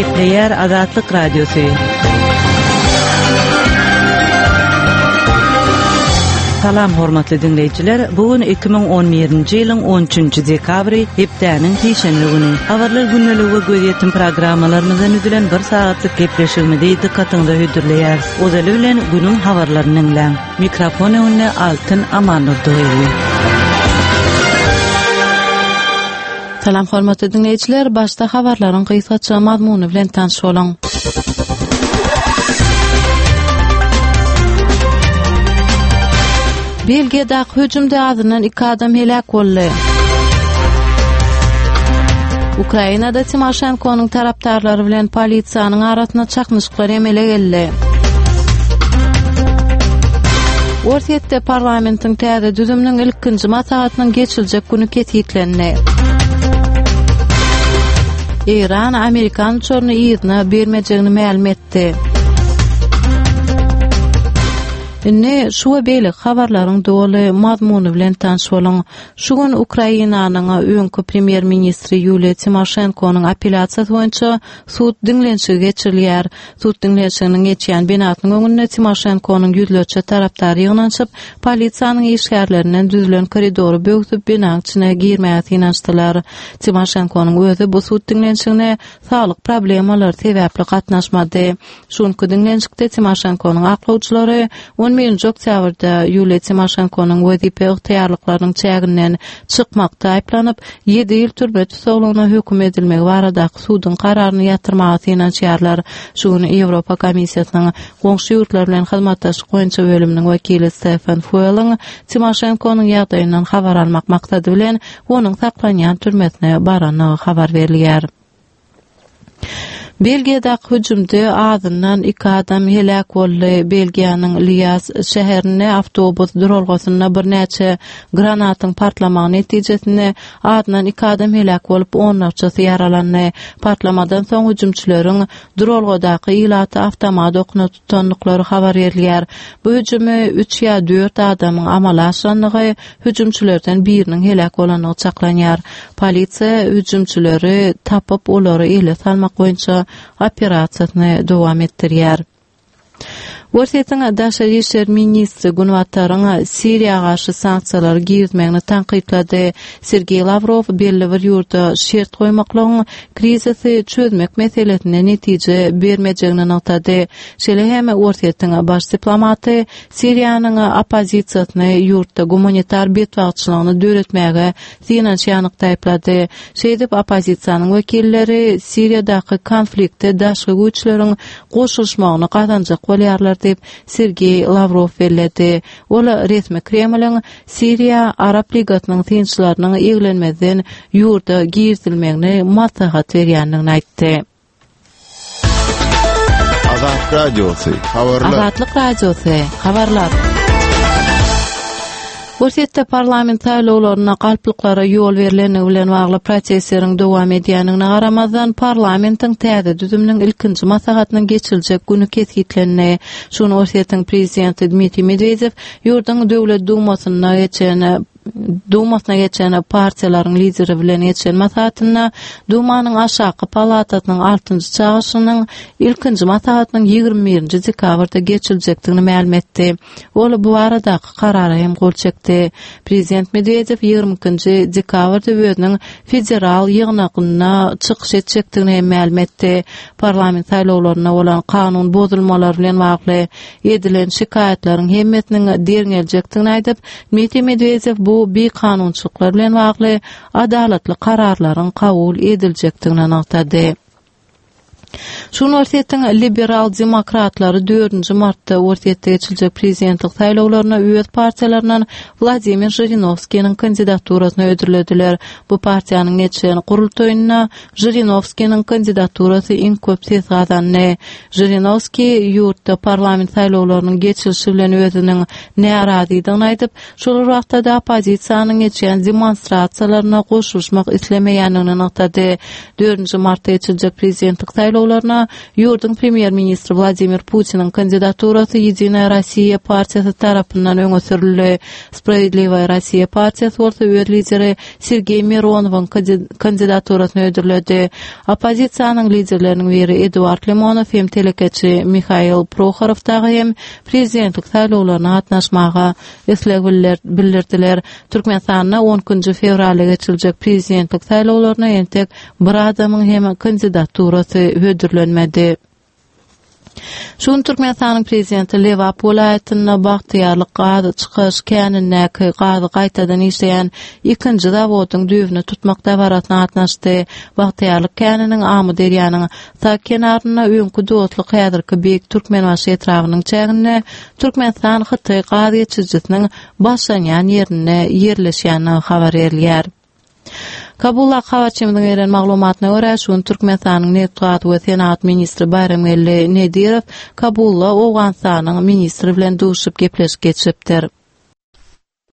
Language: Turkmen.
Eğer Azatlık Radyosu. Salam hormatly dinleyijiler. Bugün 2017-nji ýylyň 13-nji dekabry, hepdäniň peşenbe güni. Habarlar günneligi göýetdim programmalarymyzdan üzülen 1 saatlyk gepleşigimizi dikkatyňyza hödürleýär. Ozaly bilen günüň habarlaryny dinleň. Mikrofon önüne Altyn Amanurdowy. Salam hormatly dinleyijiler, başda habarlaryň kısaça mazmuny bilen tanış bolaň. Belgiýede hüjümde azynyň 2 adam helak boldy. Ukrainada Timoşenkonyň tarapdarlary bilen polisiýanyň arasyna çakmyşyklar emele geldi. Ortaýetde parlamentiň täze düzümniň ilkinji maslahatynyň geçiljek güni ketýitlendi. İran Amerikan uçaryny ýygyna bermejegini ma'lum etdi. Ne şu beýle habarlaryň doly mazmuny bilen tanış bolaň. Şu gün Ukrainanyň öňkü premier ministri Yulia Timoşenkonyň apelasiýasy boýunça sud dinlenşigi geçirilýär. Sud dinlenşiginiň geçýän benatynyň öňünde Timoşenkonyň ýüzlerçe tarapdary ýygnanyp, polisiýanyň işgärlerinden düzülen koridory bögüp benaň içine girmäge ýanaşdylar. Timoşenkonyň özü bu sud dinlenşigine saglyk problemalary sebäpli gatnaşmady. Şuňky dinlenşikde Timoşenkonyň aklawçylary 11-nji oktýabrda Yulia Timoşenkonyň wezipe ýagtylarynyň çäginden çykmakda aýplanyp 7 ýyl türbe tutulmagyna höküm edilmegi baradaky sudyň kararyny ýatyrmagy ýanaşýarlar. Şu gün Ýewropa Komissiýasynyň goňşy ýurtlar bilen hyzmatdaşlyk goýunça bölüminiň wekili Stefan Fueling Timoşenkonyň ýagdaýyndan habar almak maksady bilen onuň saklanýan türmesine baranyny habar berilýär. Belgiýede hüjümde azynyň 2 adam helak boldy. Belgiýanyň Lias şäherine awtobus duralgasyna bir näçe granatyň partlamagy netijesinde azynyň 2 adam helak bolup 10-njysy yaralandy. Partlamadan soň hüjümçileriň duralgadaky ýylaty awtomat okuna tutanlyklary habar berilýär. Bu hüjüme 3 ýa 4 adamyň amala aşanlygy, hüjümçilerden biriniň helak bolanyny çaklanýar. Polisiýa hüjümçileri tapyp olary ele salmak boýunça operasiýasyny dowam etdirýär. Ortaýetdiň daşary işler ministri Gunwataryň Siriýa garşy sanksiýalar gizmegini tanqidlady. Sergey Lavrov belli bir ýurda şert goýmaklaryň krizisi çözmek meselesine netije bermejegini aýtdy. Şeýle hem ortaýetdiň baş diplomaty Siriýanyň opozisiýasyny ýurtda gumanitar betwagçylygyny döretmäge synanýanyk taýplady. Şeýdip opozisiýanyň wekilleri Siriýadaky konfliktde daşky güýçleriň goşulmagyny gazanjak bolýarlar dep Sergey Lavrov bellädi. Ola resmi Kremliň Siriýa Arap Ligasynyň tinçlarynyň eglenmezden ýurda girdilmegini maslahat berýändigini aýtdy. Azatlyk Radiosu habarlar. Azatlyk Radiosu habarlar. Ortaýetde parlament saýlawlaryna galpylyklara ýol berileni bilen bagly proseslerin dowam edýändigine garamazdan parlamentiň täze düzümniň ilkinji maslahatynyň geçiljek güni ketýitlendi. Şunu ortaýetiň prezidenti Dmitri Medvedev ýurduň döwlet Dumasına geçen partiýalaryň lideri bilen geçen maslahatyna Dumanyň aşağı palatasynyň 6-njy çağışynyň ilkinji maslahatynyň 21-nji dekabrda geçiljekdigini ma'lum etdi. Ol bu aradaky karara hem gol çekdi. Prezident Medvedev 22-nji dekabrda özüniň federal ýygnagyna çykyş etjekdigini hem ma'lum etdi. Parlament saýlawlaryna bolan kanun bozulmalary bilen bagly edilen şikaýatleriň hemmetiniň derňeljekdigini aýdyp, Dmitri Medvedev bu bir kanunçylyklar bilen bagly adalatly kararlaryň kabul ediljekdigini aýtdy. Şunu ortaýetdiň liberal demokratlary 4-nji martda ortaýetde geçiljek prezidentlik saýlawlaryna öz partiýalarynyň Vladimir Zhirinovskiň kandidaturasyny ödürlediler. Bu partiýanyň geçen gurultoýyna Zhirinovskiň kandidaturasy iň köp ses gazandy. Zhirinovski ýurtda parlament saýlawlarynyň geçilişi bilen özüniň närazylygyny aýdyp, şol wagtda opozisiýanyň geçen demonstrasiýalaryna goşulmak islemeýändigini aýtdy. 4-nji martda geçiljek prezidentlik saýlawlaryna saýlawlaryna ýurdun premier ministri Vladimir Putinin kandidaturasy Yedinaya Rossiya partiyasy tarapyndan öňe sürildi. Sprawiedliwaya Rossiya partiyasy bolsa öz lideri Sergey Mironowyň kandidaturasyny ödürledi. Opozisiýanyň liderleriniň biri Eduard Lemonov hem telekeçi Mikhail Prokhorov hem prezidentlik saýlawlaryna gatnaşmaga isleg bildirdiler. Türkmenistanda 10-njy fevralda geçirijek prezidentlik saýlawlaryna entek bir adamyň hem kandidaturasy ödürlenmedi. Şun Türkmenistanyň prezidenti Lewap welaýatyna bagtyarlyk gady çykyş känindäki gady gaýtadan işleýän 2-nji zawodyň düwüni tutmak dabaratyna gatnaşdy. Bagtyarlyk käniniň Amy derýanyň sağ kenaryna öňkü dostlyk häzirki beýik Türkmenbaşy etrawynyň çägine Türkmenistan Hyty gady geçijisiniň başlanýan ýerine ýerleşýäni habar edilýär. Kabulda hawa çemdiň eren maglumatyna görä şun Türkmenistanyň Netwat we Senat ministri Bayramgelli Nedirov Kabulda Owganistanyň ministri bilen duşup gepleşip geçipdir.